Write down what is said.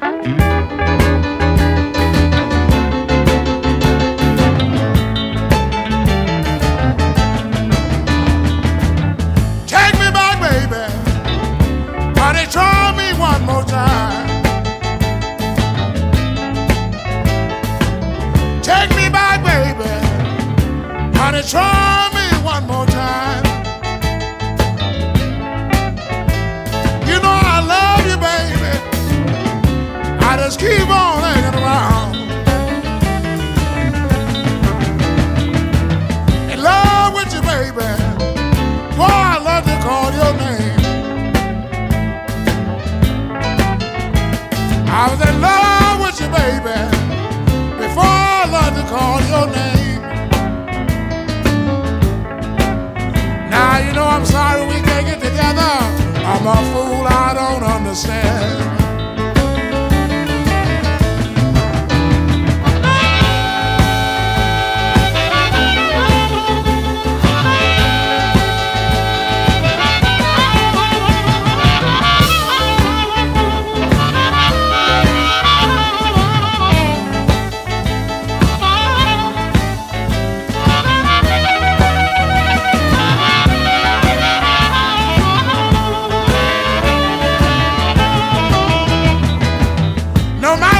Take me back, baby. Honey, try me one more time. Take me back, baby. Honey, try me one more time. You know I love you, baby. I just keep on hanging around. In love with you, baby. Boy, I love to call your name. I was in love with you, baby, before I learned to call your name. Now you know I'm sorry we can't get together. I'm a fool, I don't understand. No matter